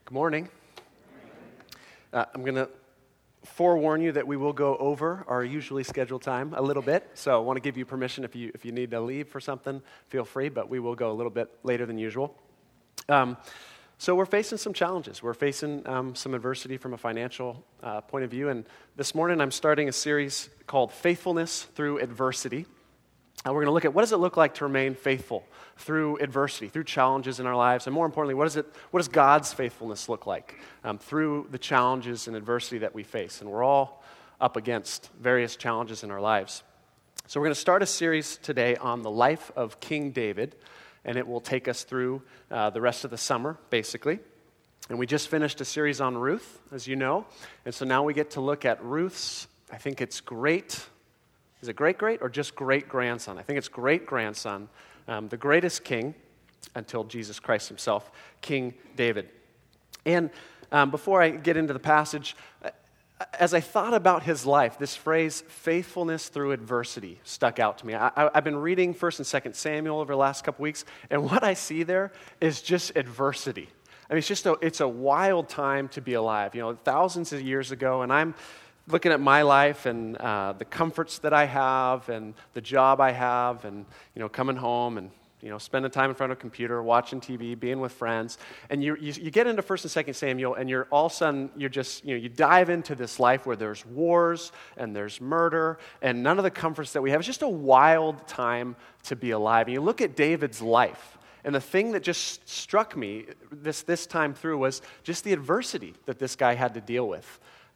Good morning. I'm going to forewarn you that we will go over our usually scheduled time a little bit. So I want to give you permission if you need to leave for something, feel free, but we will go a little bit later than usual. So we're facing some challenges. We're facing some adversity from a financial point of view. And this morning I'm starting a series called Faithfulness Through Adversity. We're going to look at what does it look like to remain faithful through adversity, through challenges in our lives, and more importantly, what does God's faithfulness look like through the challenges and adversity that we face? And we're all up against various challenges in our lives. So we're going to start a series today on the life of King David, and it will take us through the rest of the summer, basically. And we just finished a series on Ruth, as you know, and so now we get to look at Ruth's, I think it's great. Is it great-great or just great-grandson? I think it's great-grandson, the greatest king until Jesus Christ himself, King David. And before I get into the passage, as I thought about his life, this phrase, faithfulness through adversity, stuck out to me. I've been reading 1st and 2nd Samuel over the last couple weeks, and what I see there is just adversity. I mean, it's a wild time to be alive. You know, thousands of years ago, and I'm looking at my life and the comforts that I have and the job I have and, coming home and, spending time in front of a computer, watching TV, being with friends. And you get into 1st and 2nd Samuel and you're all of a sudden, you're just, you dive into this life where there's wars and there's murder and none of the comforts that we have. It's just a wild time to be alive. And you look at David's life. And the thing that just struck me this time through was just the adversity that this guy had to deal with.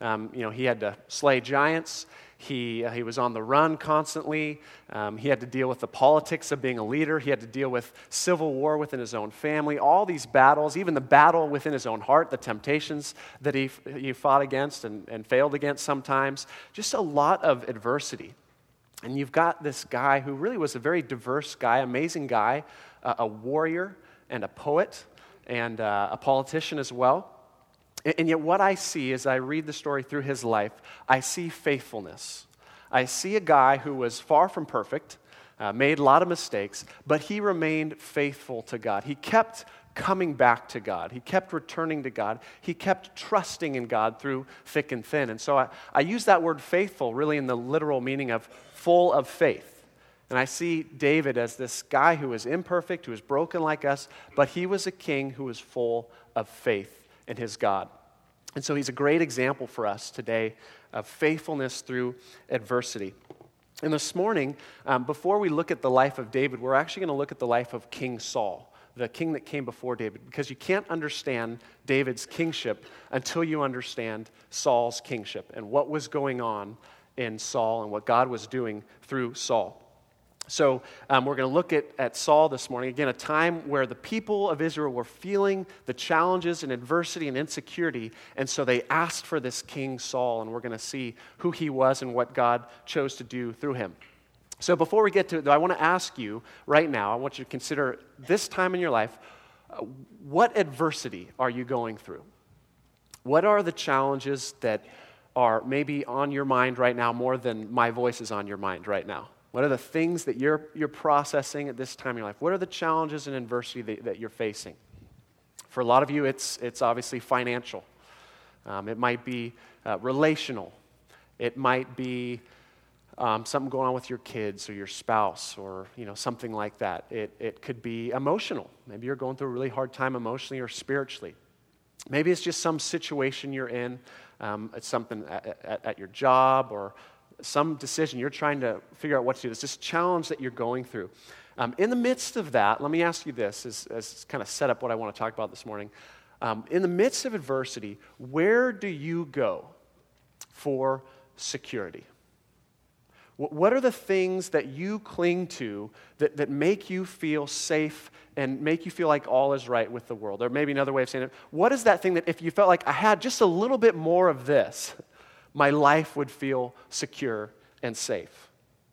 He had to slay giants. He was on the run constantly. He had to deal with the politics of being a leader. He had to deal with civil war within his own family, all these battles, even the battle within his own heart, the temptations that he fought against and failed against sometimes. Just a lot of adversity. And you've got this guy who really was a very diverse guy, amazing guy, a warrior and a poet and a politician as well. And yet what I see as I read the story through his life, I see faithfulness. I see a guy who was far from perfect, made a lot of mistakes, but he remained faithful to God. He kept coming back to God. He kept returning to God. He kept trusting in God through thick and thin. And so I use that word faithful really in the literal meaning of full of faith. And I see David as this guy who was imperfect, who was broken like us, but he was a king who was full of faith in his God. And so he's a great example for us today of faithfulness through adversity. And this morning, before we look at the life of David, we're actually going to look at the life of King Saul, the king that came before David, because you can't understand David's kingship until you understand Saul's kingship and what was going on in Saul and what God was doing through Saul. So we're going to look at Saul this morning. Again, a time where the people of Israel were feeling the challenges and adversity and insecurity, and so they asked for this King Saul, and we're going to see who he was and what God chose to do through him. So before we get to it, though, I want to ask you right now, I want you to consider this time in your life, what adversity are you going through? What are the challenges that are maybe on your mind right now more than my voice is on your mind right now? What are the things that you're processing at this time in your life? What are the challenges and adversity that you're facing? For a lot of you, it's obviously financial. It might be relational. It might be something going on with your kids or your spouse or something like that. It could be emotional. Maybe you're going through a really hard time emotionally or spiritually. Maybe it's just some situation you're in. It's something at your job or some decision you're trying to figure out what to do. It's this challenge that you're going through. In the midst of that, let me ask you this as kind of set up what I want to talk about this morning. In the midst of adversity, where do you go for security? What are the things that you cling to that make you feel safe and make you feel like all is right with the world? Or maybe another way of saying it, what is that thing that if you felt like I had just a little bit more of this, my life would feel secure and safe?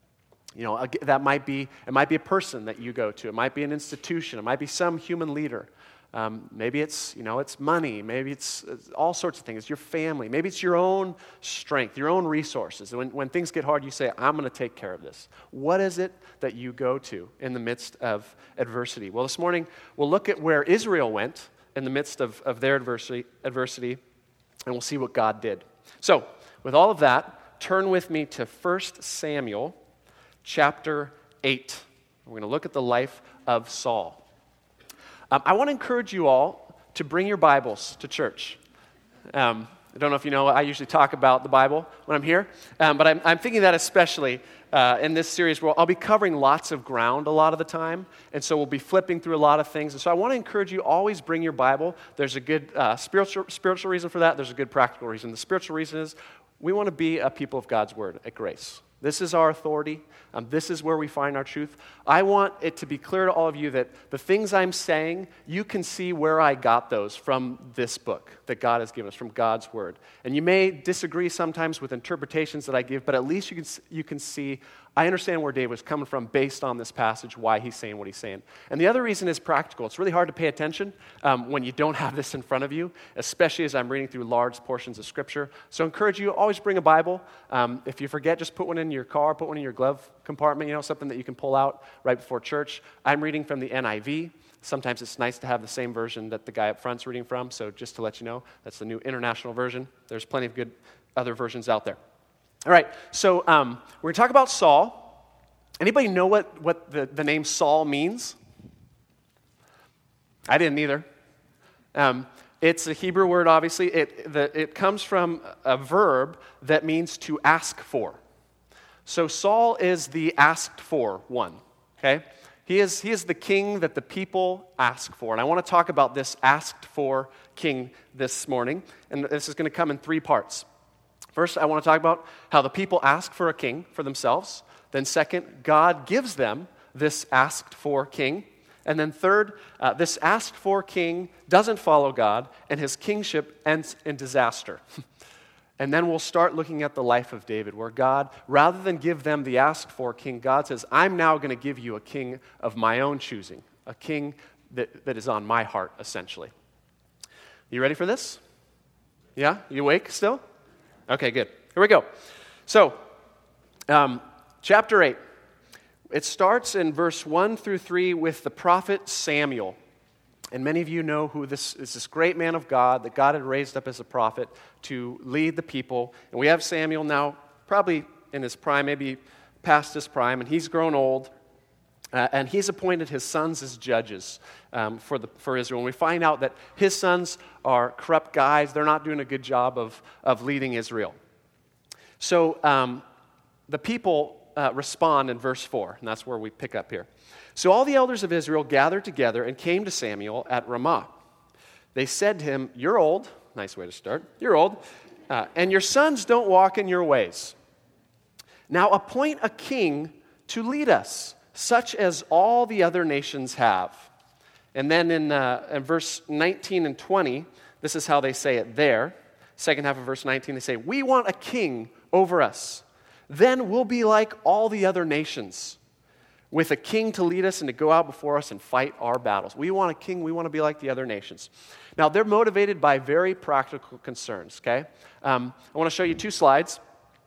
That might be a person that you go to. It might be an institution. It might be some human leader. Maybe it's money. Maybe it's all sorts of things. It's your family. Maybe it's your own strength, your own resources. When things get hard, you say, I'm going to take care of this. What is it that you go to in the midst of adversity? Well, this morning, we'll look at where Israel went in the midst of their adversity, and we'll see what God did. So, with all of that, turn with me to 1 Samuel chapter 8. We're going to look at the life of Saul. I want to encourage you all to bring your Bibles to church. I don't know if you know, I usually talk about the Bible when I'm here, but I'm thinking that especially in this series where I'll be covering lots of ground a lot of the time, and so we'll be flipping through a lot of things. And so I want to encourage you, always bring your Bible. There's a good spiritual reason for that. There's a good practical reason. The spiritual reason is we want to be a people of God's Word at Grace. This is our authority. This is where we find our truth. I want it to be clear to all of you that the things I'm saying, you can see where I got those from this book that God has given us, from God's Word. And you may disagree sometimes with interpretations that I give, but at least you can see, I understand where David was coming from based on this passage, why he's saying what he's saying. And the other reason is practical. It's really hard to pay attention when you don't have this in front of you, especially as I'm reading through large portions of Scripture. So I encourage you, always bring a Bible. If you forget, just put one in your car, put one in your glove compartment, something that you can pull out right before church. I'm reading from the NIV. Sometimes it's nice to have the same version that the guy up front's reading from, so just to let you know, that's the New International Version. There's plenty of good other versions out there. All right, so we're going to talk about Saul. Anybody know what the name Saul means? I didn't either. It's a Hebrew word, obviously. It comes from a verb that means to ask for. So Saul is the asked for one, okay? He is the king that the people ask for. And I want to talk about this asked for king this morning. And this is going to come in 3 parts. First, I want to talk about how the people ask for a king for themselves. Then second, God gives them this asked for king. And then third, this asked for king doesn't follow God, and his kingship ends in disaster. And then we'll start looking at the life of David, where God, rather than give them the asked for king, God says, I'm now going to give you a king of my own choosing, a king that is on my heart, essentially. You ready for this? Yeah? You awake still? Okay, good. Here we go. So, chapter 8. It starts in verse 1 through 3 with the prophet Samuel. And many of you know who this is, this great man of God that God had raised up as a prophet to lead the people. And we have Samuel now probably in his prime, maybe past his prime, and he's grown old. And he's appointed his sons as judges for Israel. And we find out that his sons are corrupt guys. They're not doing a good job of leading Israel. So the people respond in verse 4, and that's where we pick up here. So all the elders of Israel gathered together and came to Samuel at Ramah. They said to him, you're old. Nice way to start. You're old. And your sons don't walk in your ways. Now appoint a king to lead us, such as all the other nations have. And then in verse 19 and 20, this is how they say it there. Second half of verse 19, they say, we want a king over us. Then we'll be like all the other nations, with a king to lead us and to go out before us and fight our battles. We want a king. We want to be like the other nations. Now, they're motivated by very practical concerns, okay? I want to show you 2 slides.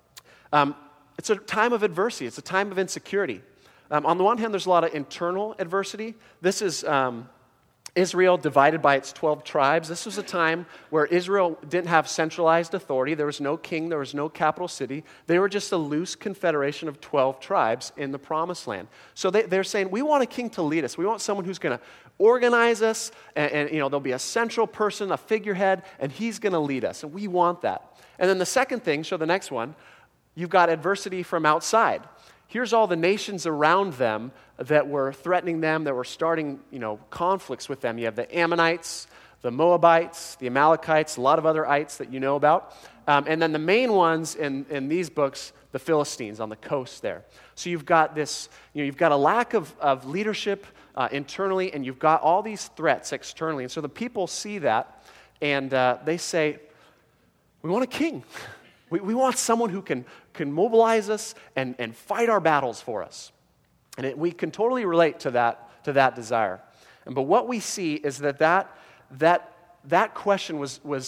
It's a time of adversity. It's a time of insecurity. On the one hand, there's a lot of internal adversity. This is Israel divided by its 12 tribes. This was a time where Israel didn't have centralized authority. There was no king. There was no capital city. They were just a loose confederation of 12 tribes in the promised land. So they're saying, we want a king to lead us. We want someone who's going to organize us, and there'll be a central person, a figurehead, and he's going to lead us, and we want that. And then the second thing, show the next one, you've got adversity from outside. Here's all the nations around them that were threatening them, that were starting, conflicts with them. You have the Ammonites, the Moabites, the Amalekites, a lot of other ites that you know about. And then the main ones in these books, the Philistines on the coast there. So you've got this, you've got a lack of leadership internally, and you've got all these threats externally. And so the people see that, and they say, we want a king. We want someone who can mobilize us and fight our battles for us. And we can totally relate to that desire. But what we see is that question was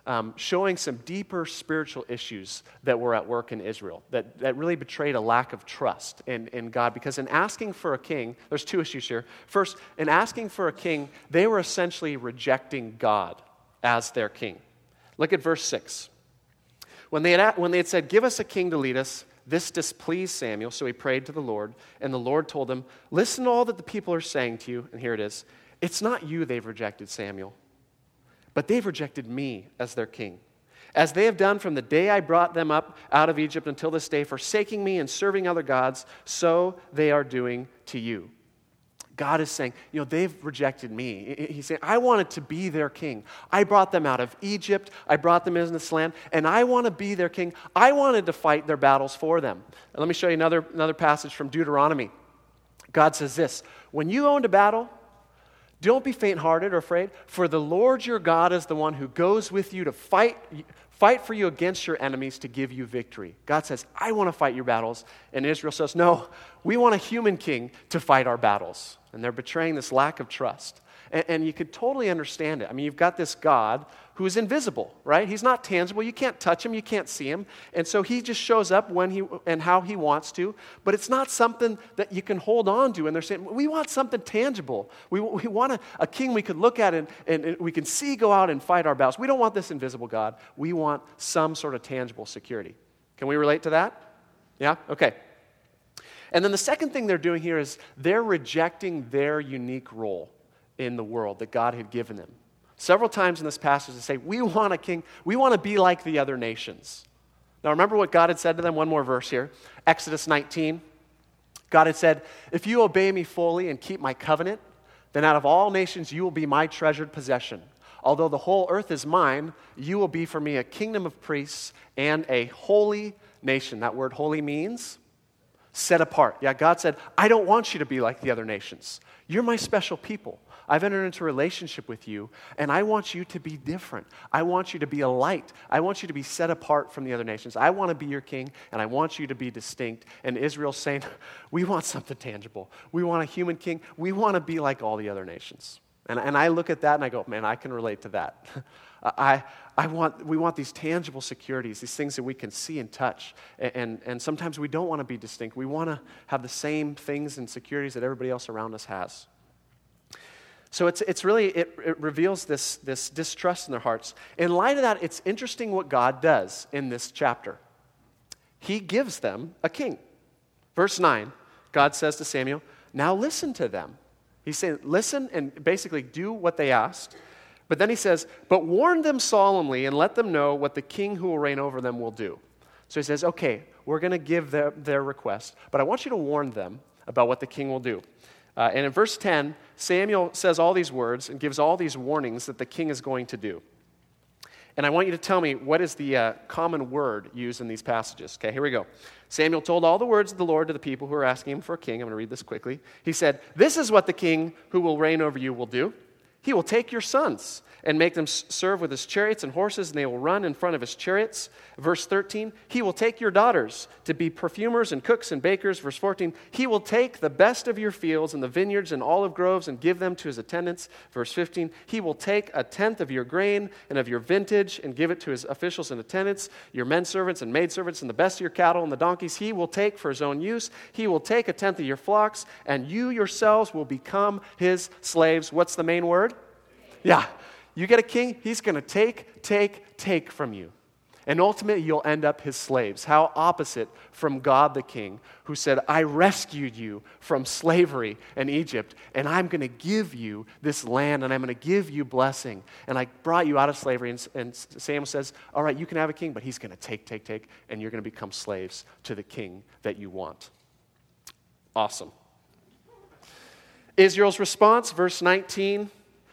showing some deeper spiritual issues that were at work in Israel that really betrayed a lack of trust in God. Because in asking for a king, there's two issues here. First, in asking for a king, they were essentially rejecting God as their king. Look at verse 6. When they had said, "Give us a king to lead us," this displeased Samuel, so he prayed to the Lord, and the Lord told him, "Listen to all that the people are saying to you," and here it is, "It's not you they've rejected, Samuel, but they've rejected me as their king, as they have done from the day I brought them up out of Egypt until this day, forsaking me and serving other gods, so they are doing to you." God is saying, they've rejected me. He's saying, I wanted to be their king. I brought them out of Egypt. I brought them into this land, and I want to be their king. I wanted to fight their battles for them. And let me show you another passage from Deuteronomy. God says this, "When you go into battle, don't be faint-hearted or afraid, for the Lord your God is the one who goes with you to fight for you against your enemies to give you victory." God says, I want to fight your battles. And Israel says, no, we want a human king to fight our battles. And they're betraying this lack of trust. And you could totally understand it. I mean, you've got this God who is invisible, right? He's not tangible. You can't touch him. You can't see him. And so he just shows up when and how he wants to. But it's not something that you can hold on to. And they're saying, we want something tangible. We want a king we could look at and we can see go out and fight our battles. We don't want this invisible God. We want some sort of tangible security. Can we relate to that? Yeah? Okay. And then the second thing they're doing here is they're rejecting their unique role in the world that God had given them. Several times in this passage they say, we want a king, we want to be like the other nations. Now remember what God had said to them, one more verse here. Exodus 19, God had said, "If you obey me fully and keep my covenant, then out of all nations you will be my treasured possession. Although the whole earth is mine, you will be for me a kingdom of priests and a holy nation." That word holy means set apart. Yeah, God said, I don't want you to be like the other nations. You're my special people. I've entered into a relationship with you, and I want you to be different. I want you to be a light. I want you to be set apart from the other nations. I want to be your king, and I want you to be distinct. And Israel's saying, we want something tangible. We want a human king. We want to be like all the other nations. And I look at that, and I go, man, I can relate to that. We want these tangible securities, these things that we can see and touch. And sometimes we don't want to be distinct. We want to have the same things and securities that everybody else around us has. So it reveals this distrust in their hearts. In light of that, it's interesting what God does in this chapter. He gives them a king. Verse 9, God says to Samuel, now listen to them. He's saying, listen and basically do what they asked. But then he says, but warn them solemnly and let them know what the king who will reign over them will do. So he says, okay, we're going to give their request, but I want you to warn them about what the king will do. And in verse 10, Samuel says all these words and gives all these warnings that the king is going to do. And I want you to tell me, what is the common word used in these passages? Okay, here we go. Samuel told all the words of the Lord to the people who are asking him for a king. I'm going to read this quickly. He said, this is what the king who will reign over you will do. He will take your sons and make them serve with his chariots and horses, and they will run in front of his chariots. Verse 13, he will take your daughters to be perfumers and cooks and bakers. Verse 14, he will take the best of your fields and the vineyards and olive groves and give them to his attendants. Verse 15, he will take a tenth of your grain and of your vintage and give it to his officials and attendants, your men servants and maidservants, and the best of your cattle and the donkeys he will take for his own use. He will take a tenth of your flocks, and you yourselves will become his slaves. What's the main word? Yeah. You get a king, he's going to take from you. And ultimately, you'll end up his slaves. How opposite from God the king, who said, I rescued you from slavery in Egypt, and I'm going to give you this land, and I'm going to give you blessing. And I brought you out of slavery. And Samuel says, all right, you can have a king, but he's going to take, and you're going to become slaves to the king that you want. Awesome. Israel's response, verse 19.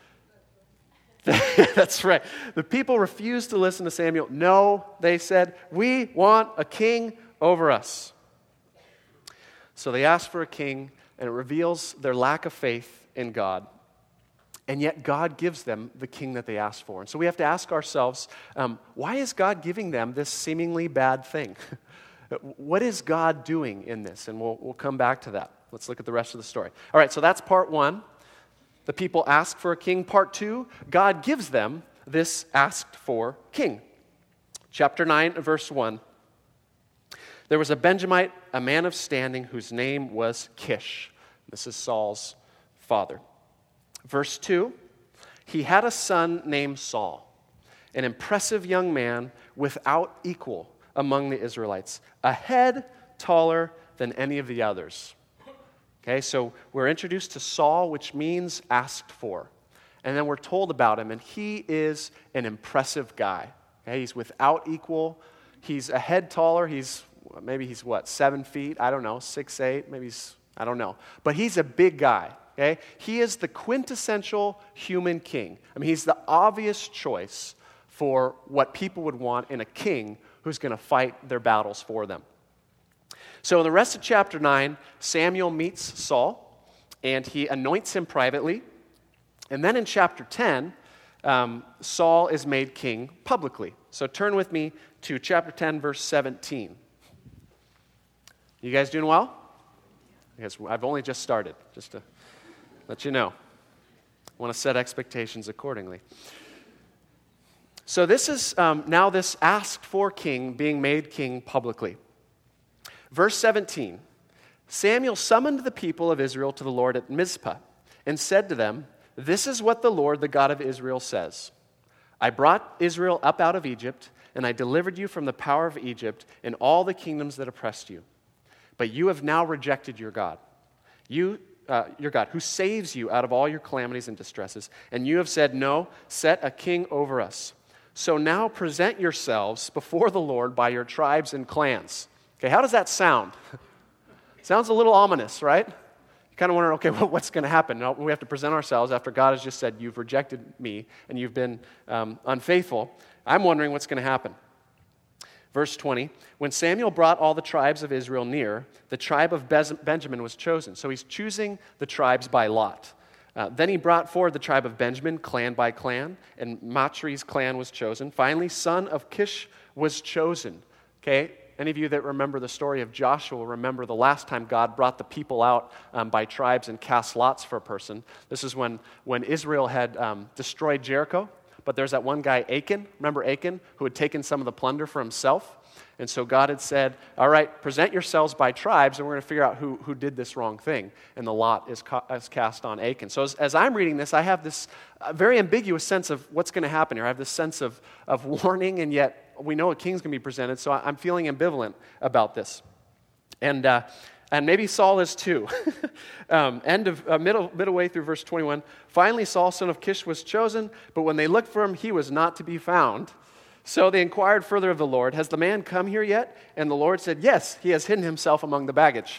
That's right. The people refused to listen to Samuel. No, they said, we want a king over us. So they asked for a king, and it reveals their lack of faith in God. And yet God gives them the king that they asked for. And so we have to ask ourselves, why is God giving them this seemingly bad thing? What is God doing in this? And we'll come back to that. Let's look at the rest of the story. All right, so that's part one. The people ask for a king. Part two, God gives them this asked for king. Chapter 9, verse 1. There was a Benjamite, a man of standing, whose name was Kish. This is Saul's father. Verse 2. He had a son named Saul, an impressive young man without equal among the Israelites, a head taller than any of the others. Okay, so we're introduced to Saul, which means asked for. And then we're told about him, and he is an impressive guy. Okay, he's without equal. He's a head taller. Maybe he's 7 feet? I don't know, 6'8", maybe I don't know. But he's a big guy. Okay? He is the quintessential human king. I mean, he's the obvious choice for what people would want in a king who's going to fight their battles for them. So in the rest of chapter 9, Samuel meets Saul, and he anoints him privately. And then in chapter 10, Saul is made king publicly. So turn with me to chapter 10, verse 17. You guys doing well? Because I've only just started, just to let you know. I want to set expectations accordingly. So this is now this asked for king being made king publicly. Verse 17, Samuel summoned the people of Israel to the Lord at Mizpah and said to them, "This is what the Lord, the God of Israel, says. I brought Israel up out of Egypt, and I delivered you from the power of Egypt and all the kingdoms that oppressed you. But you have now rejected your God, your God, who saves you out of all your calamities and distresses. And you have said, 'No, set a king over us.' So now present yourselves before the Lord by your tribes and clans." Okay, how does that sound? Sounds a little ominous, right? You kind of wonder, okay, what's going to happen? No, we have to present ourselves after God has just said, "You've rejected me and you've been unfaithful." I'm wondering what's going to happen. Verse 20, when Samuel brought all the tribes of Israel near, the tribe of Benjamin was chosen. So he's choosing the tribes by lot. Then he brought forward the tribe of Benjamin, clan by clan, and Matri's clan was chosen. Finally, son of Kish was chosen. Okay, any of you that remember the story of Joshua remember the last time God brought the people out by tribes and cast lots for a person. This is when Israel had destroyed Jericho. But there's that one guy, Achan, remember Achan, who had taken some of the plunder for himself? And so God had said, all right, present yourselves by tribes, and we're going to figure out who did this wrong thing. And the lot is cast on Achan. So as I'm reading this, I have this very ambiguous sense of what's going to happen here. I have this sense of warning, and yet we know a king's going to be presented, so I'm feeling ambivalent about this. And maybe Saul is too. Midway through verse 21, finally Saul, son of Kish, was chosen, but when they looked for him, he was not to be found. So they inquired further of the Lord, "Has the man come here yet?" And the Lord said, "Yes, he has hidden himself among the baggage."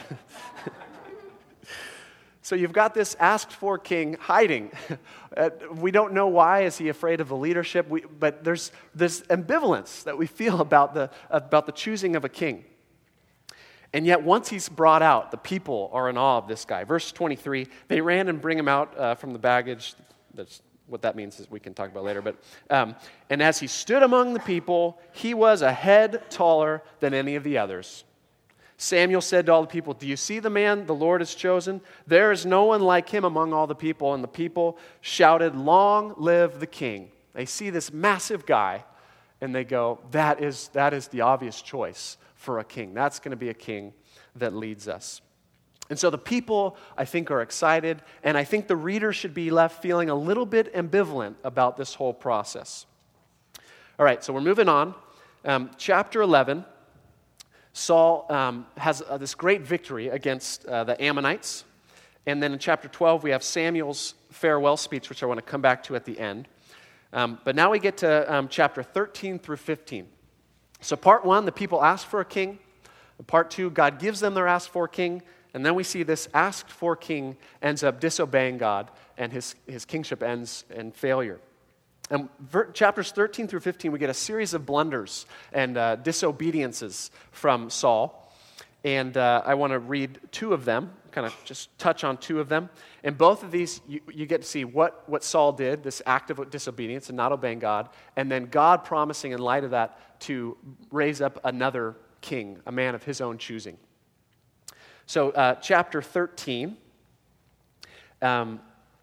So you've got this asked for king hiding. We don't know why. Is he afraid of the leadership? But there's this ambivalence that we feel about the choosing of a king. And yet once he's brought out, the people are in awe of this guy. Verse 23, they ran and bring him out from the baggage. That's what that means is we can talk about later. But and as he stood among the people, he was a head taller than any of the others. Samuel said to all the people, "Do you see the man the Lord has chosen? There is no one like him among all the people." And the people shouted, "Long live the king." They see this massive guy, and they go, that is the obvious choice for a king. That's going to be a king that leads us. And so the people, I think, are excited, and I think the reader should be left feeling a little bit ambivalent about this whole process. All right, so we're moving on. Chapter 11, Saul has this great victory against the Ammonites. And then in chapter 12, we have Samuel's farewell speech, which I want to come back to at the end. But now we get to chapter 13 through 15. So part 1, the people ask for a king. Part 2, God gives them their asked for king. And then we see this asked for king ends up disobeying God, and his kingship ends in failure. And chapters 13 through 15, we get a series of blunders and disobediences from Saul. And I want to read 2 of them, kind of just touch on 2 of them. And both of these, you get to see what Saul did, this act of disobedience and not obeying God, and then God promising in light of that to raise up another king, a man of his own choosing. So chapter 13,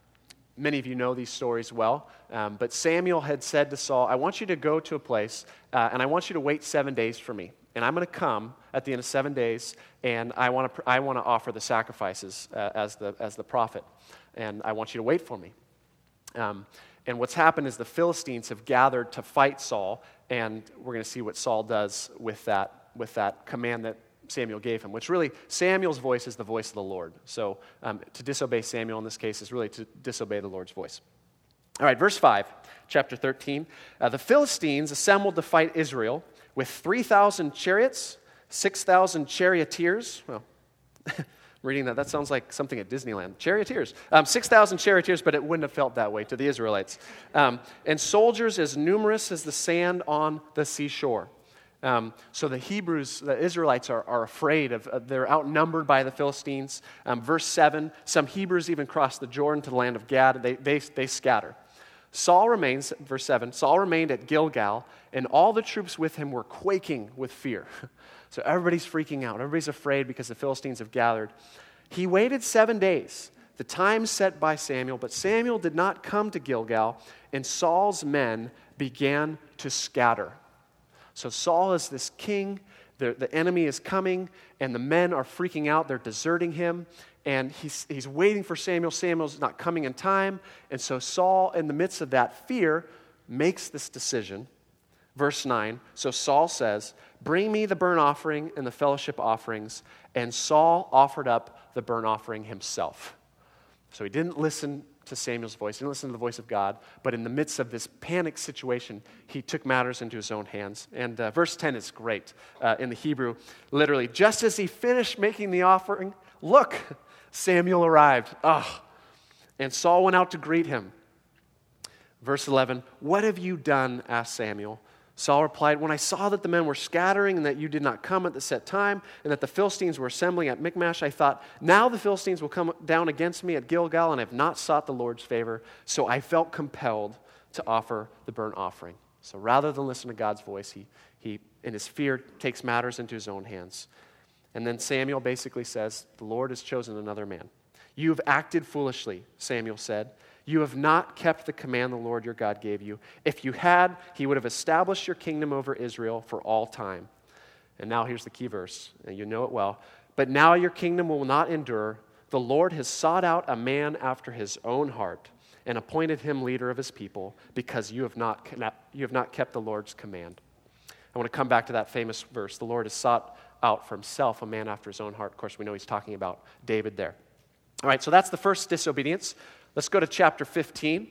Many of you know these stories well, but Samuel had said to Saul, I want you to go to a place, and I want you to wait 7 days for me. And I'm going to come at the end of 7 days, and I want to offer the sacrifices as the prophet. And I want you to wait for me. And what's happened is the Philistines have gathered to fight Saul, and we're going to see what Saul does with that command that Samuel gave him, which really, Samuel's voice is the voice of the Lord. So to disobey Samuel in this case is really to disobey the Lord's voice. All right, verse 5, chapter 13. The Philistines assembled to fight Israel with 3,000 chariots, 6,000 charioteers. Well, reading that sounds like something at Disneyland. Charioteers. 6,000 charioteers, but it wouldn't have felt that way to the Israelites. And soldiers as numerous as the sand on the seashore. So the Hebrews, the Israelites are afraid they're outnumbered by the Philistines. Verse 7, some Hebrews even crossed the Jordan to the land of Gad. They scatter. Saul remains, verse 7, Saul remained at Gilgal, and all the troops with him were quaking with fear. So everybody's freaking out. Everybody's afraid because the Philistines have gathered. He waited 7 days, the time set by Samuel, but Samuel did not come to Gilgal, and Saul's men began to scatter. So Saul is this king, the enemy is coming, and the men are freaking out, they're deserting him, and he's waiting for Samuel. Samuel's not coming in time, and so Saul, in the midst of that fear, makes this decision. Verse 9, so Saul says, bring me the burnt offering and the fellowship offerings, and Saul offered up the burnt offering himself. So he didn't listen to Samuel's voice, he didn't listen to the voice of God, but in the midst of this panic situation, he took matters into his own hands. And verse 10 is great in the Hebrew. Literally, just as he finished making the offering, look, Samuel arrived. And Saul went out to greet him. Verse 11, what have you done? Asked Samuel. Saul replied, when I saw that the men were scattering and that you did not come at the set time and that the Philistines were assembling at Michmash, I thought, now the Philistines will come down against me at Gilgal, and I have not sought the Lord's favor. So I felt compelled to offer the burnt offering. So rather than listen to God's voice, he in his fear, takes matters into his own hands. And then Samuel basically says, the Lord has chosen another man. You have acted foolishly, Samuel said. You have not kept the command the Lord your God gave you. If you had, he would have established your kingdom over Israel for all time. And now here's the key verse, and you know it well. But now your kingdom will not endure. The Lord has sought out a man after his own heart and appointed him leader of his people because you have not kept the Lord's command. I want to come back to that famous verse. The Lord has sought out for himself a man after his own heart. Of course, we know he's talking about David there. All right, so that's the first disobedience. Let's go to chapter 15.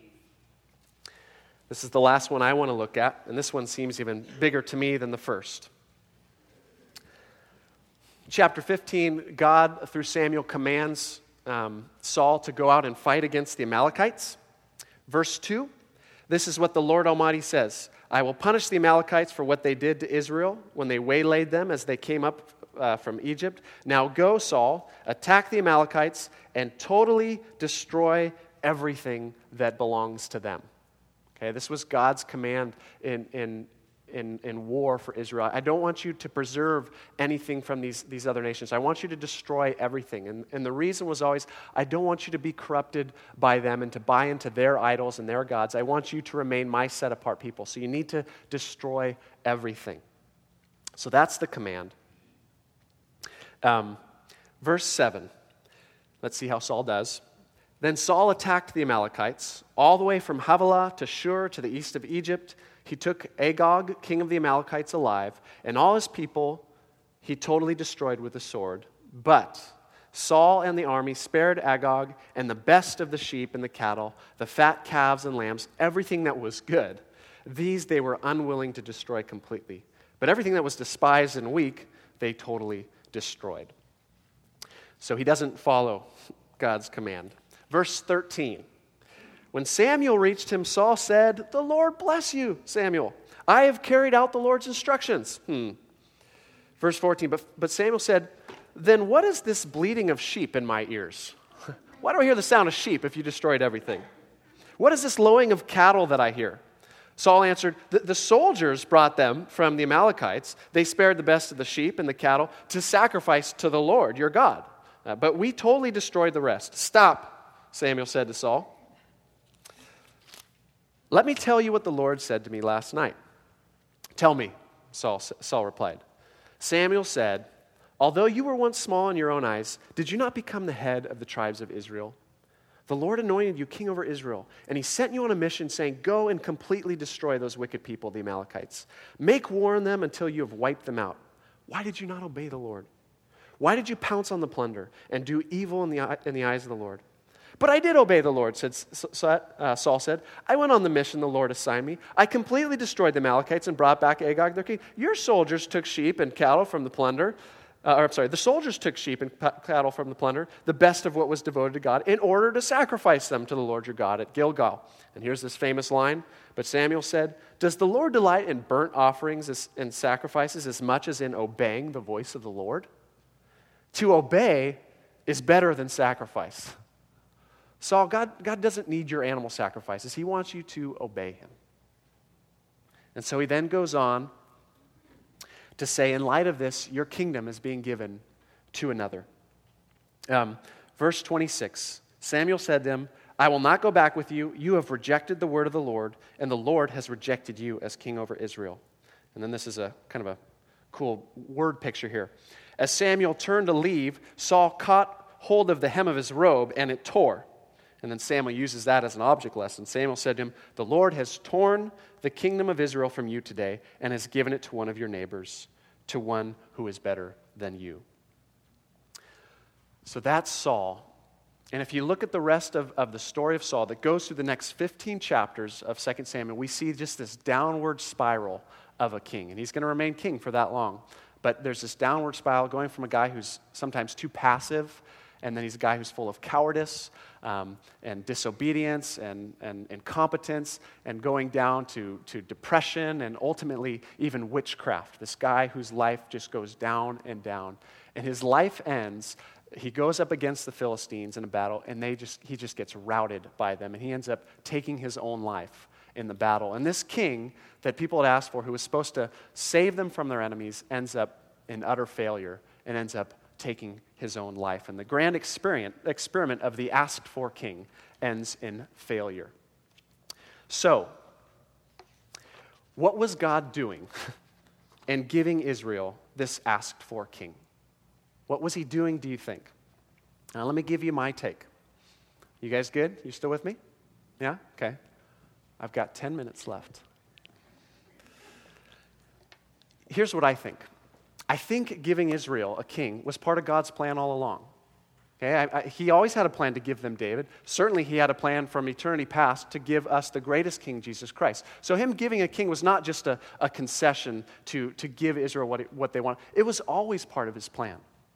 This is the last one I want to look at, and this one seems even bigger to me than the first. Chapter 15, God, through Samuel, commands Saul to go out and fight against the Amalekites. Verse 2, this is what the Lord Almighty says. I will punish the Amalekites for what they did to Israel when they waylaid them as they came up from Egypt. Now go, Saul, attack the Amalekites and totally destroy everything that belongs to them. Okay, this was God's command in war for Israel. I don't want you to preserve anything from these other nations. I want you to destroy everything. And the reason was always, I don't want you to be corrupted by them and to buy into their idols and their gods. I want you to remain my set-apart people. So you need to destroy everything. So that's the command. Verse 7. Let's see how Saul does. Then Saul attacked the Amalekites, all the way from Havilah to Shur to the east of Egypt. He took Agag, king of the Amalekites, alive, and all his people he totally destroyed with the sword. But Saul and the army spared Agag and the best of the sheep and the cattle, the fat calves and lambs, everything that was good. These they were unwilling to destroy completely. But everything that was despised and weak, they totally destroyed. So he doesn't follow God's command. Verse 13, when Samuel reached him, Saul said, the Lord bless you, Samuel. I have carried out the Lord's instructions. Verse 14, but Samuel said, then what is this bleating of sheep in my ears? Why do I hear the sound of sheep if you destroyed everything? What is this lowing of cattle that I hear? Saul answered, the soldiers brought them from the Amalekites. They spared the best of the sheep and the cattle to sacrifice to the Lord, your God. But we totally destroyed the rest. Stop, Samuel said to Saul. "Let me tell you what the Lord said to me last night." "Tell me," Saul replied. Samuel said, "Although you were once small in your own eyes, did you not become the head of the tribes of Israel? The Lord anointed you king over Israel, and he sent you on a mission saying, 'Go and completely destroy those wicked people, the Amalekites. Make war on them until you have wiped them out.' Why did you not obey the Lord? Why did you pounce on the plunder and do evil in the eyes of the Lord?" "But I did obey the Lord," Saul said. "I went on the mission the Lord assigned me. I completely destroyed the Amalekites and brought back Agag their king. Your soldiers took sheep and cattle from the plunder. The soldiers took sheep and cattle from the plunder, the best of what was devoted to God, in order to sacrifice them to the Lord your God at Gilgal." And here's this famous line. "But Samuel said, 'Does the Lord delight in burnt offerings and sacrifices as much as in obeying the voice of the Lord? To obey is better than sacrifice.'" Saul, God doesn't need your animal sacrifices. He wants you to obey him. And so he then goes on to say, in light of this, your kingdom is being given to another. Verse 26, Samuel said to him, "I will not go back with you. You have rejected the word of the Lord, and the Lord has rejected you as king over Israel." And then this is a kind of a cool word picture here. As Samuel turned to leave, Saul caught hold of the hem of his robe, and it tore. And then Samuel uses that as an object lesson. Samuel said to him, "The Lord has torn the kingdom of Israel from you today and has given it to one of your neighbors, to one who is better than you." So that's Saul. And if you look at the rest of the story of Saul that goes through the next 15 chapters of 2 Samuel, we see just this downward spiral of a king. And he's going to remain king for that long. But there's this downward spiral going from a guy who's sometimes too passive, and then he's a guy who's full of cowardice and disobedience and incompetence, and going down to depression and ultimately even witchcraft. This guy whose life just goes down and down. And his life ends, he goes up against the Philistines in a battle, and he just gets routed by them, and he ends up taking his own life in the battle. And this king that people had asked for, who was supposed to save them from their enemies, ends up in utter failure and ends up taking his own life. And the grand experiment of the asked-for king ends in failure. So, what was God doing in giving Israel this asked-for king? What was he doing, do you think? Now, let me give you my take. You guys good? You still with me? Yeah? Okay. I've got 10 minutes left. Here's what I think. I think giving Israel a king was part of God's plan all along. Okay? He always had a plan to give them David. Certainly he had a plan from eternity past to give us the greatest king, Jesus Christ. So him giving a king was not just a concession to give Israel what they want. It was always part of his plan.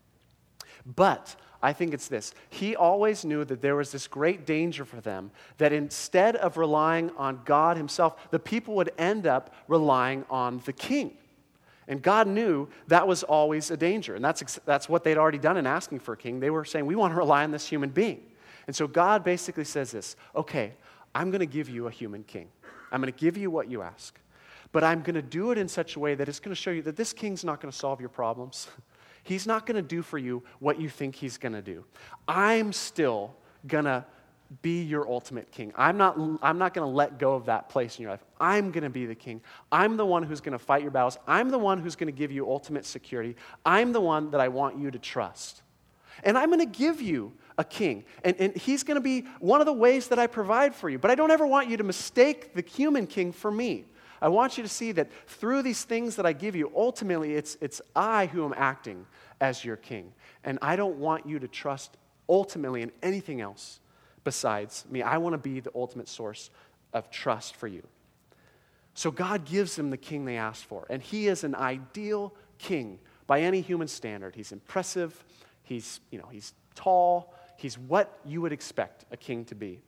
But I think it's this. He always knew that there was this great danger for them, that instead of relying on God himself, the people would end up relying on the king. And God knew that was always a danger. And that's what they'd already done in asking for a king. They were saying, we want to rely on this human being. And so God basically says this, okay, I'm going to give you a human king. I'm going to give you what you ask. But I'm going to do it in such a way that it's going to show you that this king's not going to solve your problems. He's not going to do for you what you think he's going to do. I'm still going to be your ultimate king. I'm not going to let go of that place in your life. I'm going to be the king. I'm the one who's going to fight your battles. I'm the one who's going to give you ultimate security. I'm the one that I want you to trust. And I'm going to give you a king. And he's going to be one of the ways that I provide for you. But I don't ever want you to mistake the human king for me. I want you to see that through these things that I give you, ultimately it's I who am acting as your king. And I don't want you to trust ultimately in anything else besides me. I want to be the ultimate source of trust for you. So God gives them the king they asked for. And he is an ideal king by any human standard. He's impressive. He's tall. He's what you would expect a king to be.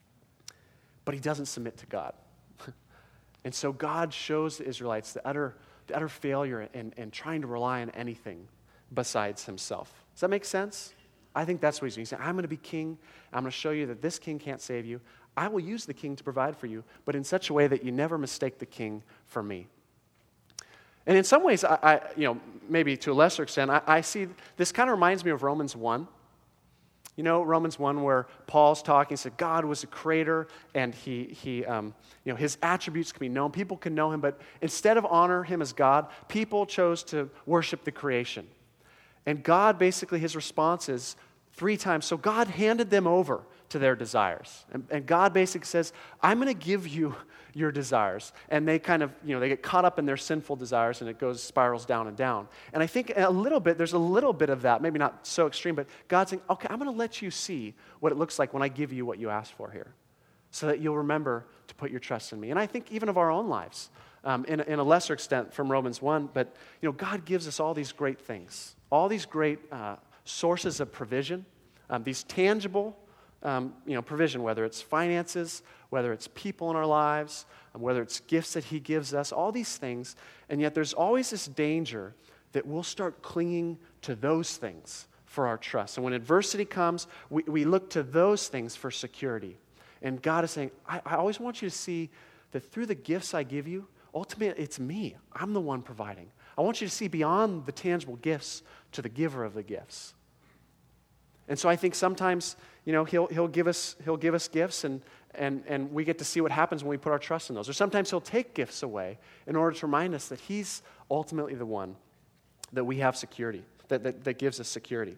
But he doesn't submit to God. And so God shows the Israelites the utter failure in trying to rely on anything besides himself. Does that make sense? I think that's what he's doing. He's saying, I'm going to be king. I'm going to show you that this king can't save you. I will use the king to provide for you, but in such a way that you never mistake the king for me. And in some ways, maybe to a lesser extent, I see this kind of reminds me of Romans 1. You know, Romans 1, where Paul's talking, said God was a creator, and his attributes can be known. People can know him, but instead of honor him as God, people chose to worship the creation. And God, basically, his response is 3 times. So God handed them over to their desires. And God basically says, I'm going to give you your desires. And they kind of, they get caught up in their sinful desires, and it spirals down and down. And I think there's a little bit of that, maybe not so extreme, but God's saying, okay, I'm going to let you see what it looks like when I give you what you asked for here, so that you'll remember to put your trust in me. And I think even of our own lives, in a lesser extent from Romans 1, but God gives us all these great things, all these great sources of provision, these tangible provision, whether it's finances, whether it's people in our lives, whether it's gifts that he gives us, all these things. And yet there's always this danger that we'll start clinging to those things for our trust. And when adversity comes, we look to those things for security. And God is saying, I always want you to see that through the gifts I give you, ultimately it's me. I'm the one providing. I want you to see beyond the tangible gifts to the giver of the gifts. And so I think sometimes, he'll give us gifts, and we get to see what happens when we put our trust in those. Or sometimes he'll take gifts away in order to remind us that he's ultimately the one that we have security, that gives us security.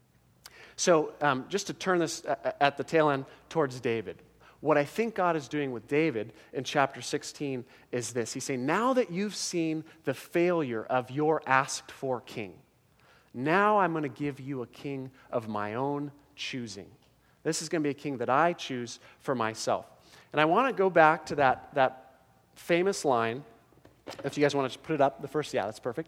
So just to turn this at the tail end towards David, what I think God is doing with David in chapter 16 is this. He's saying, now that you've seen the failure of your asked for king, now I'm going to give you a king of my own choosing. This is going to be a king that I choose for myself. And I want to go back to that famous line. If you guys want to put it up, the first, yeah, that's perfect.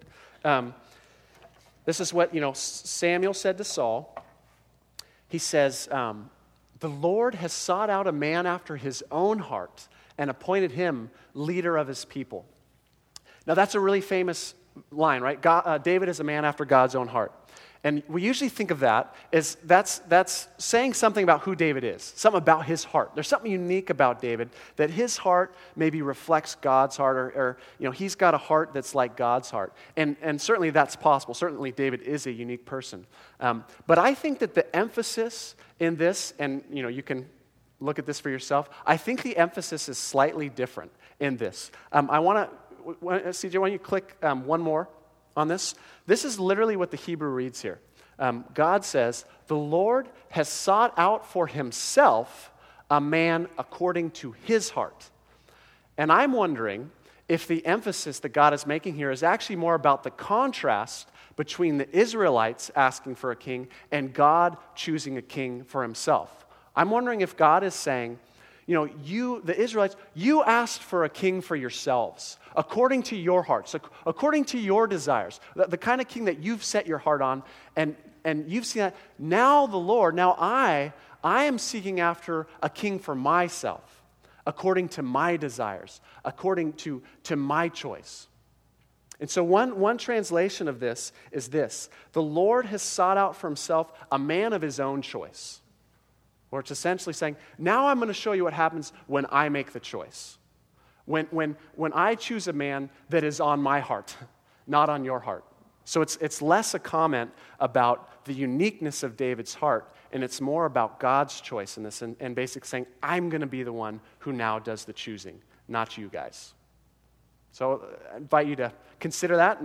This is what, Samuel said to Saul. He says, the Lord has sought out a man after his own heart and appointed him leader of his people. Now, that's a really famous line, right? David is a man after God's own heart. And we usually think of that as that's saying something about who David is, something about his heart. There's something unique about David, that his heart maybe reflects God's heart, or he's got a heart that's like God's heart. And certainly that's possible. Certainly David is a unique person. But I think that the emphasis in this, and you can look at this for yourself, I think the emphasis is slightly different in this. I want to, CJ, why don't you click one more on this? This is literally what the Hebrew reads here. God says, the Lord has sought out for himself a man according to his heart. And I'm wondering if the emphasis that God is making here is actually more about the contrast between the Israelites asking for a king and God choosing a king for himself. I'm wondering if God is saying, you, the Israelites, you asked for a king for yourselves, according to your hearts, according to your desires, the kind of king that you've set your heart on, and you've seen that. Now the Lord, now I am seeking after a king for myself, according to my desires, according to my choice. And so one translation of this is this: the Lord has sought out for himself a man of his own choice. Or it's essentially saying, now I'm going to show you what happens when I make the choice. When I choose a man that is on my heart, not on your heart. So it's less a comment about the uniqueness of David's heart, and it's more about God's choice in this, and basically saying, I'm going to be the one who now does the choosing, not you guys. So I invite you to consider that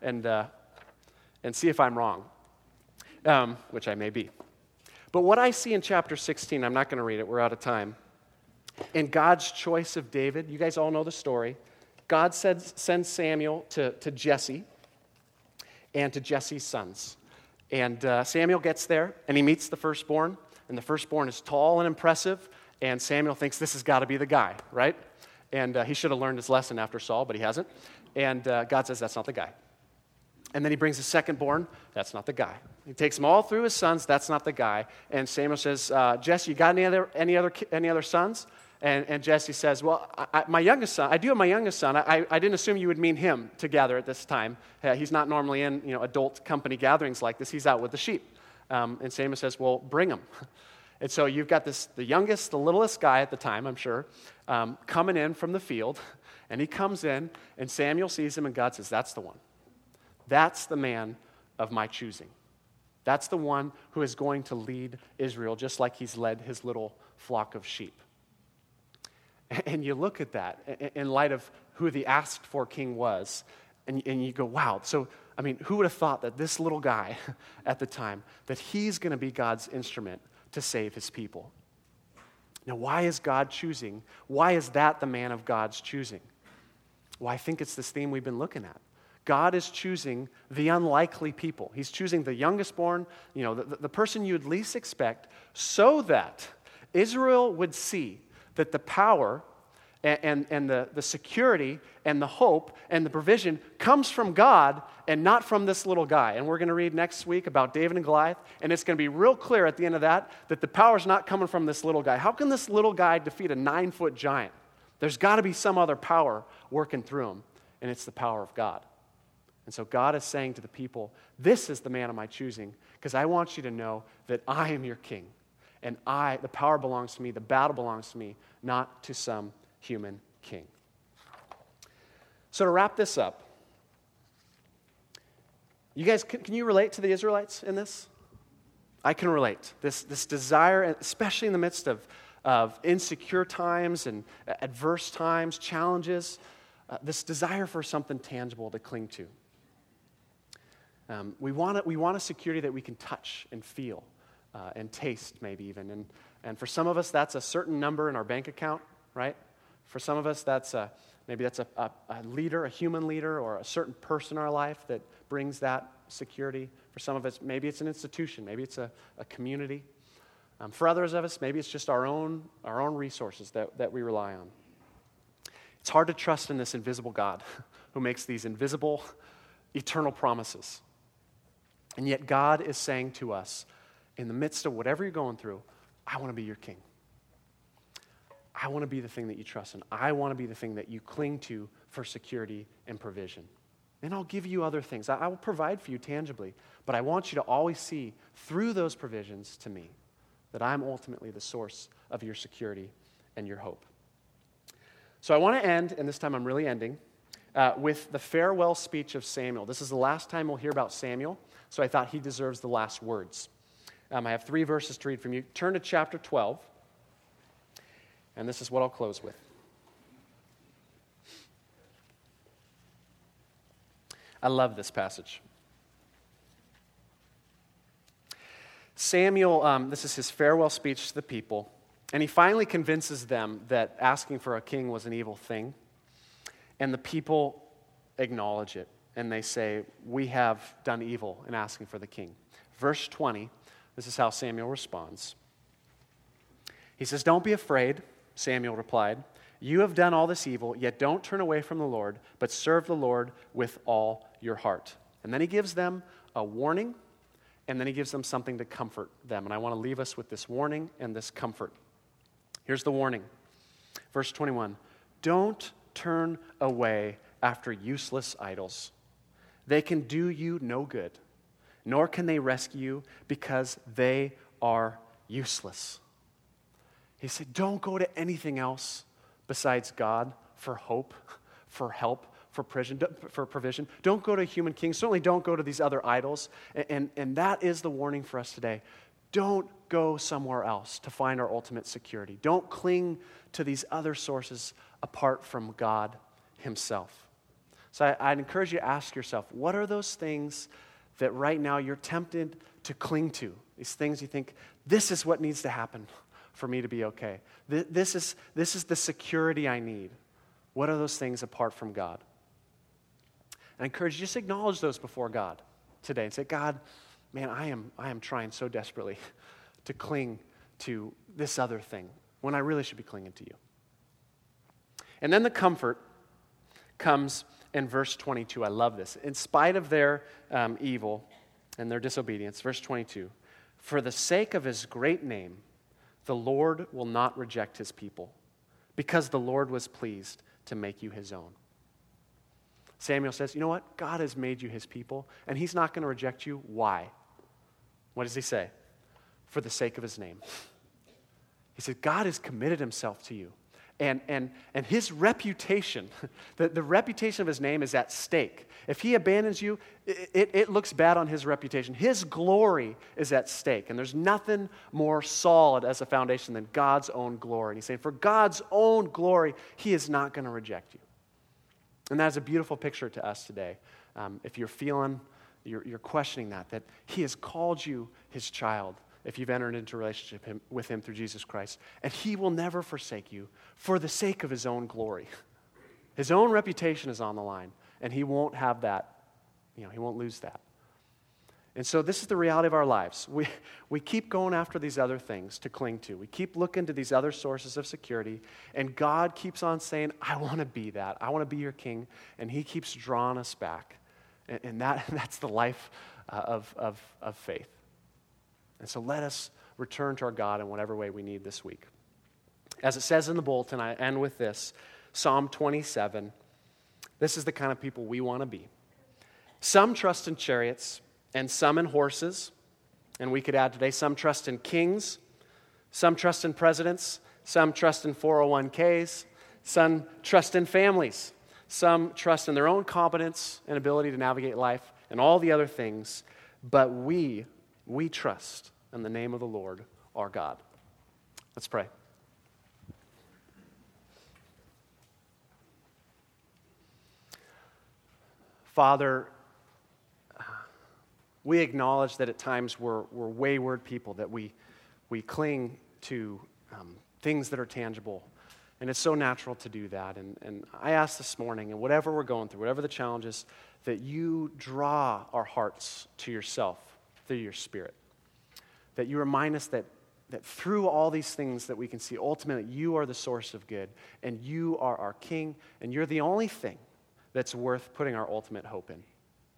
and see if I'm wrong, which I may be. But what I see in chapter 16, I'm not going to read it, we're out of time. In God's choice of David, you guys all know the story. God sends Samuel to Jesse and to Jesse's sons. And Samuel gets there, and he meets the firstborn, and the firstborn is tall and impressive, and Samuel thinks this has got to be the guy, right? And he should have learned his lesson after Saul, but he hasn't. And God says, that's not the guy. And then he brings the secondborn. That's not the guy. He takes them all through his sons. That's not the guy. And Samuel says, Jesse, you got any other sons? And Jesse says, well, my youngest son. I do have my youngest son. I didn't assume you would mean him to gather at this time. He's not normally in adult company gatherings like this. He's out with the sheep. And Samuel says, well, bring him. And so you've got the youngest, the littlest guy at the time, I'm sure, coming in from the field. And he comes in, and Samuel sees him, and God says, that's the one. That's the man of my choosing. That's the one who is going to lead Israel, just like he's led his little flock of sheep. And you look at that in light of who the asked-for king was, and you go, wow. So, I mean, who would have thought that this little guy at the time, that he's going to be God's instrument to save his people? Now, why is God choosing? Why is that the man of God's choosing? Well, I think it's this theme we've been looking at. God is choosing the unlikely people. He's choosing the youngest born, the person you'd least expect, so that Israel would see that the power and the security and the hope and the provision comes from God and not from this little guy. And we're going to read next week about David and Goliath, and it's going to be real clear at the end of that the power's not coming from this little guy. How can this little guy defeat a 9-foot giant? There's got to be some other power working through him, and it's the power of God. And so God is saying to the people, this is the man of my choosing, because I want you to know that I am your king, and the power belongs to me, the battle belongs to me, not to some human king. So to wrap this up, you guys, can you relate to the Israelites in this? I can relate. This desire, especially in the midst of insecure times and adverse times, challenges, this desire for something tangible to cling to. We want a security that we can touch and feel and taste, maybe even. And for some of us, that's a certain number in our bank account, right? For some of us, maybe that's a leader, a human leader, or a certain person in our life that brings that security. For some of us, maybe it's an institution, maybe it's a community. For others of us, maybe it's just our own resources that we rely on. It's hard to trust in this invisible God who makes these invisible, eternal promises. And yet God is saying to us, in the midst of whatever you're going through, I want to be your king. I want to be the thing that you trust in. I want to be the thing that you cling to for security and provision. And I'll give you other things. I will provide for you tangibly, but I want you to always see through those provisions to me that I'm ultimately the source of your security and your hope. So I want to end, and this time I'm really ending, with the farewell speech of Samuel. This is the last time we'll hear about Samuel, so I thought he deserves the last words. I have 3 verses to read from you. Turn to chapter 12, and this is what I'll close with. I love this passage. Samuel, this is his farewell speech to the people, and he finally convinces them that asking for a king was an evil thing, and the people acknowledge it, and they say, we have done evil in asking for the king. Verse 20, this is how Samuel responds. He says, don't be afraid, Samuel replied. You have done all this evil, yet don't turn away from the Lord, but serve the Lord with all your heart. And then he gives them a warning, and then he gives them something to comfort them. And I want to leave us with this warning and this comfort. Here's the warning. Verse 21, don't turn away after useless idols. They can do you no good, nor can they rescue you because they are useless. He said, don't go to anything else besides God for hope, for help, for provision. Don't go to human kings. Certainly don't go to these other idols. And that is the warning for us today. Don't go somewhere else to find our ultimate security. Don't cling to these other sources apart from God himself. So I'd encourage you to ask yourself, what are those things that right now you're tempted to cling to? These things you think, this is what needs to happen for me to be okay. This is the security I need. What are those things apart from God? And I encourage you, just acknowledge those before God today and say, God, man, I am trying so desperately to cling to this other thing when I really should be clinging to you. And then the comfort comes in verse 22. I love this. In spite of their evil and their disobedience, verse 22, for the sake of his great name, the Lord will not reject his people, because the Lord was pleased to make you his own. Samuel says, you know what? God has made you his people, and he's not going to reject you. Why? What does he say? For the sake of his name. He said, God has committed himself to you, And his reputation, the reputation of his name is at stake. If he abandons you, it looks bad on his reputation. His glory is at stake. And there's nothing more solid as a foundation than God's own glory. And he's saying, for God's own glory, he is not going to reject you. And that is a beautiful picture to us today. If you're feeling, you're questioning that he has called you his child, if you've entered into a relationship with him through Jesus Christ. And he will never forsake you for the sake of his own glory. His own reputation is on the line, and he won't have that. He won't lose that. And so this is the reality of our lives. We keep going after these other things to cling to. We keep looking to these other sources of security, and God keeps on saying, I want to be that. I want to be your king, and he keeps drawing us back. And that's the life of faith. And so let us return to our God in whatever way we need this week. As it says in the bulletin, I end with this, Psalm 27. This is the kind of people we want to be. Some trust in chariots and some in horses. And we could add today, some trust in kings, some trust in presidents, some trust in 401ks, some trust in families, some trust in their own competence and ability to navigate life and all the other things. But we trust in the name of the Lord, our God. Let's pray. Father, we acknowledge that at times we're wayward people, that we cling to things that are tangible. And it's so natural to do that. And I ask this morning, and whatever we're going through, whatever the challenges, that you draw our hearts to yourself through your Spirit. That you remind us that through all these things that we can see, ultimately you are the source of good, and you are our King, and you're the only thing that's worth putting our ultimate hope in.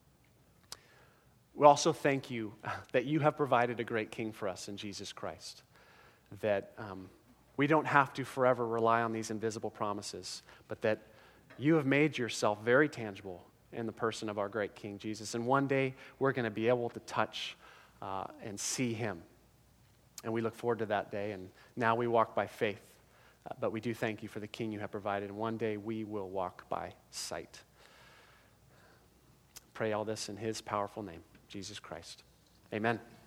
We also thank you that you have provided a great King for us in Jesus Christ. That we don't have to forever rely on these invisible promises, but that you have made yourself very tangible in the person of our great King Jesus. And one day we're going to be able to touch and see him. And we look forward to that day. And now we walk by faith. But we do thank you for the King you have provided. And one day we will walk by sight. Pray all this in his powerful name, Jesus Christ. Amen.